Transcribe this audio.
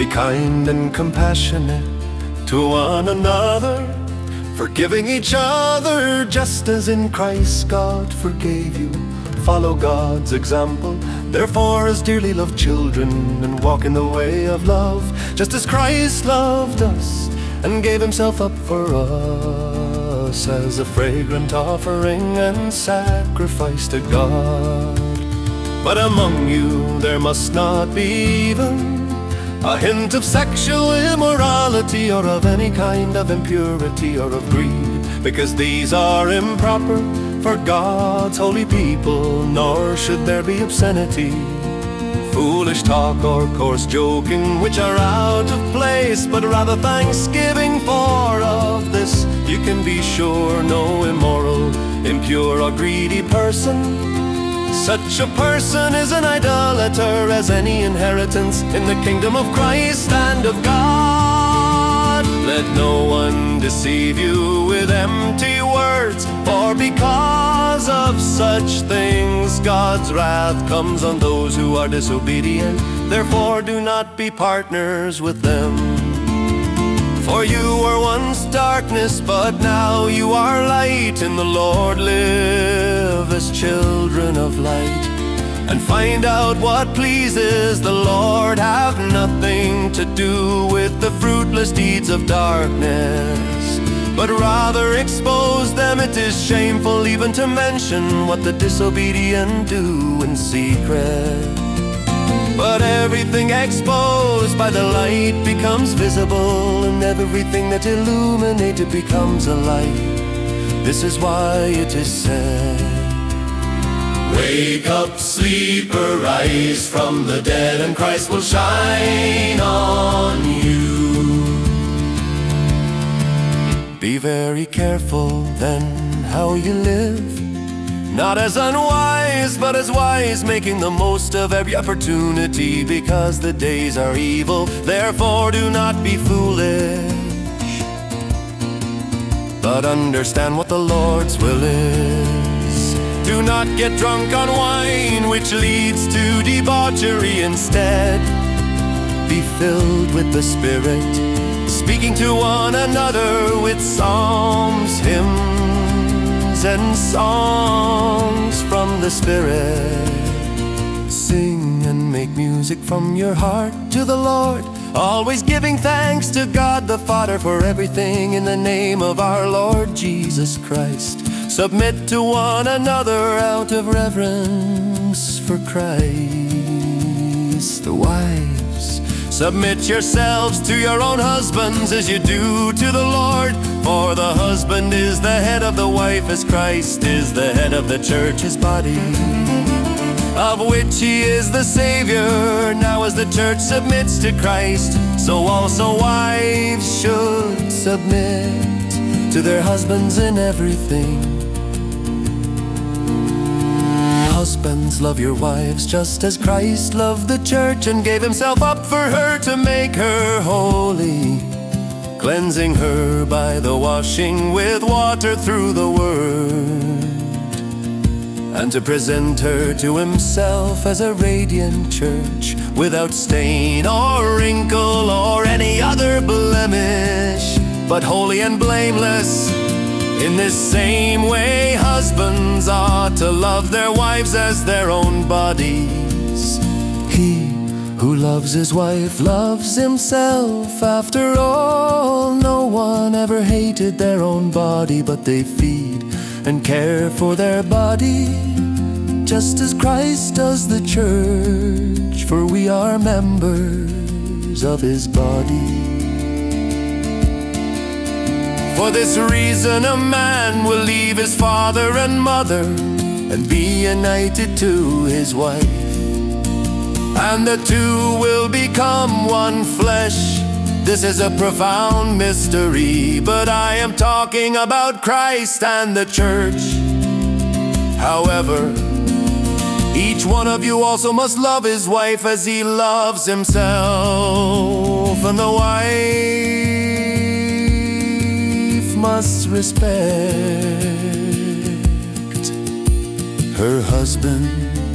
Be kind and compassionate to one another, forgiving each other just as in Christ God forgave you. Follow God's example, therefore, as dearly loved children, and walk in the way of love, just as Christ loved us and gave himself up for us as a fragrant offering and sacrifice to God. But among you there must not be even a hint of sexual immorality, or of any kind of impurity or of greed, because these are improper for God's holy people. Nor should there be obscenity, foolish talk, or coarse joking, which are out of place, but rather thanksgiving. For of this you can be sure, no immoral, impure, or greedy person, such a person is an idolater, as any inheritance in the kingdom of Christ and of God. Let no one deceive you with empty words, for because of such things God's wrath comes on those who are disobedient. Therefore do not be partners with them. For you were once darkness, but now you are light in the Lord. Live as children of light, and find out what pleases the Lord. Have nothing to do with the fruitless deeds of darkness, but rather expose them. It is shameful even to mention what the disobedient do in secret. But everything exposed by the light becomes visible, and everything that illuminated becomes a light. This is why it is said, wake up, sleeper, rise from the dead, and Christ will shine on you. Be very careful then how you live, not as unwise, but as wise, making the most of every opportunity, because the days are evil. Therefore do not be foolish, but understand what the Lord's will is. Do not get drunk on wine, which leads to debauchery. Instead, be filled with the Spirit, speaking to one another with psalms, hymns, and songs from the Spirit. Sing and make music from your heart to the Lord, always giving thanks to God the Father for everything in the name of our Lord Jesus Christ. Submit to one another out of reverence for Christ. The wives, submit yourselves to your own husbands as you do to the Lord. For the husband is the head of the wife, as Christ is the head of the church, his body, of which he is the Savior. Now as the church submits to Christ, so also wives should submit to their husbands in everything. Husbands, love your wives just as Christ loved the church and gave himself up for her to make her holy, cleansing her by the washing with water through the word, and to present her to himself as a radiant church, without stain or wrinkle or any other blemish, but holy and blameless. In this same way, husbands ought to love their wives as their own bodies. He who loves his wife loves himself. After all, no one ever hated their own body, but they feed and care for their body, just as Christ does the church, for we are members of his body. For this reason a man will leave his father and mother and be united to his wife, and the two will become one flesh. This is a profound mystery, but I am talking about Christ and the church. However, each one of you also must love his wife as he loves himself, and the wife must respect her husband.